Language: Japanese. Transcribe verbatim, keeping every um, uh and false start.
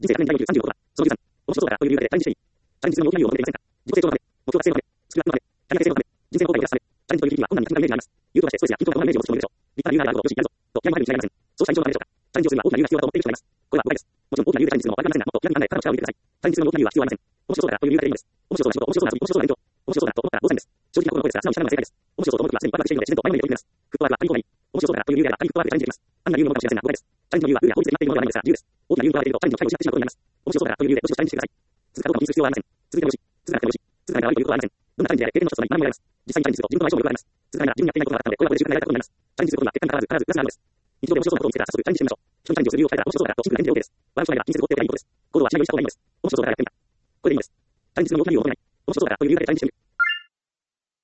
人生学年大要求さんじゅうごことは、そのじゅうさん、面白そうだからという理由だけでチャレンジしていい。チャレンジするのに大きな理由を求めていませんか。自己成長のため、目標達成のため、スキルアップのため、キャリア形成のため、人生の後悔を減らすため、チャレンジという気には困難に感じるイメージがあります。理由としてストレスや緊張がこんなイメージを持つ人もいるでしょう。立派な理由があるからよし、やるぞ。と、気合いも入るに違いありません。そうした印象のためでしょうか。チャレンジをするには大きな理由が必要だと思っている人がいます。これは誤解です。もちろん大きな理由でチャレンジするのは悪くありませんが、もっと気楽に考え、体の力を入れてください。チャレンジするのに大きな理由は必要ありません。面白そうだからという理由だけでいいのです。面白そうな仕事、面白そうな遊び、面白そうな勉強、面白そうだと思ったら当然です。正直なことの声ですが、素直に従うのが正解です。面白そうと思う時はすでにワクワクしているので自然と前のめりで取り組みます。フットワークは他人とがいい。面白そうだからという理由であれば、他人フットワークでチャレンジできます。単なる理由のかもしれませんが、誤解です。チャレンジの理由はルールや法律で決まっているものではないのですが、自由です。大きな理由にとらわれていると、チャレンジの機会を失ってしまうことになります。面白そうだからという理由でどしどしチャレンジしてください。続くかどうか気にする必要はありません。続いてもよし、続かなくてもよし、続かないから悪いということはありません。どんなチャレンジであれ、経験の一つとなり学びも得られます。実際にチャレンジすると自分との相性も良くなります。続かないなら自分にやっていないことがあったので、これはここで習慣になれたことになります。チャレンジすることには結果にかかわらず、必ずプラスがあるのです。日常で面白そうなことを見つけたら早速チャレンジしてみましょう。人にチャレンジをする理由を伝えたら面白そうだからとシンプルな返事で OK です。笑う人がいれば気にせず放っておけばいいことです。行動はしないようにした方がいいのです。面白そうだからやってみた。これでいいのです。チャレンジするのに大きな理由を求めない。面白そうだからという理由だけでチャレンジしてみる。